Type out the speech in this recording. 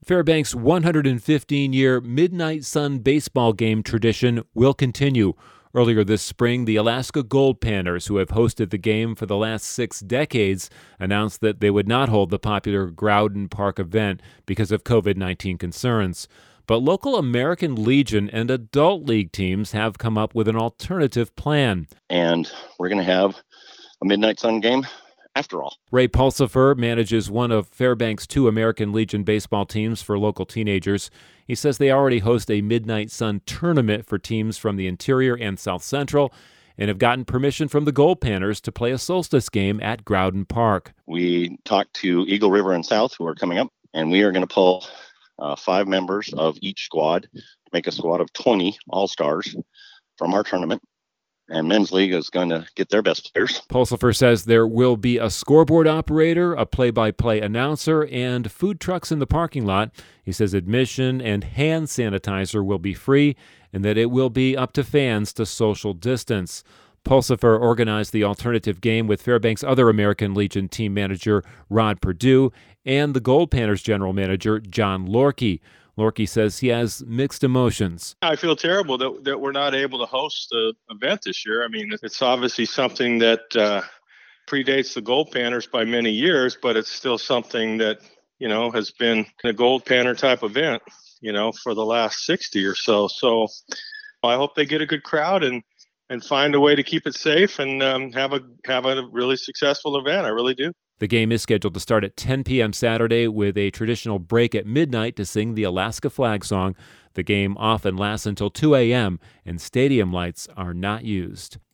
Fairbanks' 115-year Midnight Sun baseball game tradition will continue. Earlier this spring, the Alaska Gold Panthers, who have hosted the game for the last 6 decades, announced that they would not hold the popular Groudon Park event because of COVID-19 concerns. But local American Legion and Adult League teams have come up with an alternative plan. And we're going to have a Midnight Sun game after all. Ray Pulsifer manages one of Fairbanks' 2 American Legion baseball teams for local teenagers. He says they already host a Midnight Sun tournament for teams from the interior and South Central and have gotten permission from the Gold Panthers to play a solstice game at Groudon Park. We talked to Eagle River and South, who are coming up, and we are going to pull 5 members of each squad to make a squad of 20 All-Stars from our tournament. And Men's League is going to get their best players. Pulsifer says there will be a scoreboard operator, a play-by-play announcer, and food trucks in the parking lot. He says admission and hand sanitizer will be free and that it will be up to fans to social distance. Pulsifer organized the alternative game with Fairbanks' other American Legion team manager, Rod Perdue, and the Gold Panthers general manager, John Lorkey. Lorkey says he has mixed emotions. I feel terrible that we're not able to host the event this year. I mean, it's obviously something that predates the Gold Panthers by many years, but it's still something that, has been a Gold Panther type event, for the last 60 or so. So I hope they get a good crowd and find a way to keep it safe and have a really successful event. I really do. The game is scheduled to start at 10 p.m. Saturday with a traditional break at midnight to sing the Alaska flag song. The game often lasts until 2 a.m., and stadium lights are not used.